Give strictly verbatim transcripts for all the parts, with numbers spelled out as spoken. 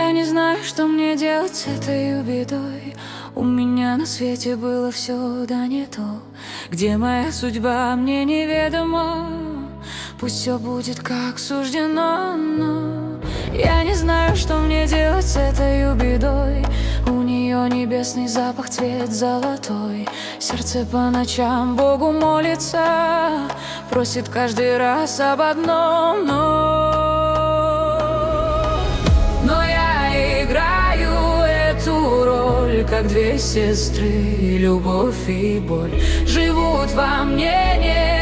Я не знаю, что мне делать с этой бедой. У меня на свете было все, да не то. Где моя судьба, мне неведомо. Пусть все будет как суждено, но я не знаю, что мне делать с этой бедой. У нее небесный запах, цвет золотой. Сердце по ночам Богу молится, просит каждый раз об одном, но Но я играю эту роль, как две сестры, любовь и боль живут во мне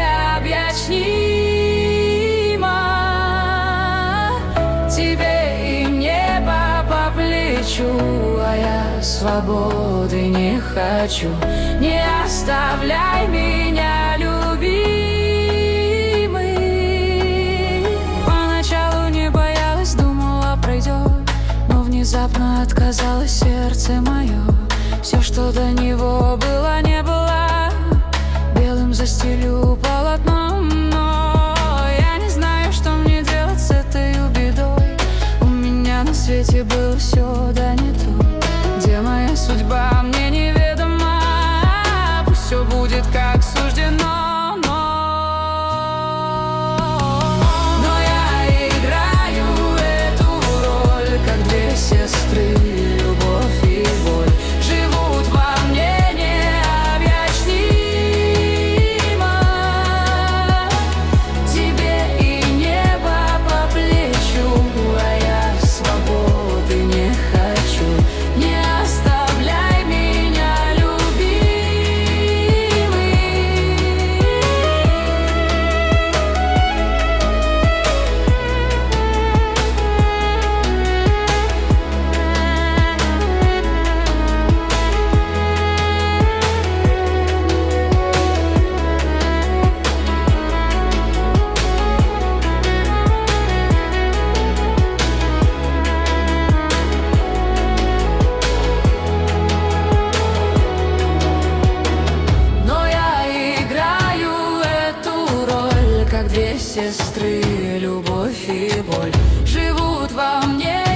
необъяснимо. Тебе и небо по плечу, а я свободы не хочу. Не оставляй меня, любимый. Поначалу не боялась, думала, пройдет, но внезапно отказалось сердце мое. Все, что до него было, не было, белым застелю полотном. Но я не знаю, что мне делать с этой бедой. У меня на свете было все, да не то. Где моя судьба, мне неведомо. Пусть все будет как суждено, но Но я играю эту роль, как две сестры, любовь и боль живут во мне необъяснимо. Тебе и небо по плечу, а я свободы не хочу. Не оставляй меня, любимый. Но я играю эту роль, как две сестры, любовь и боль живут во мне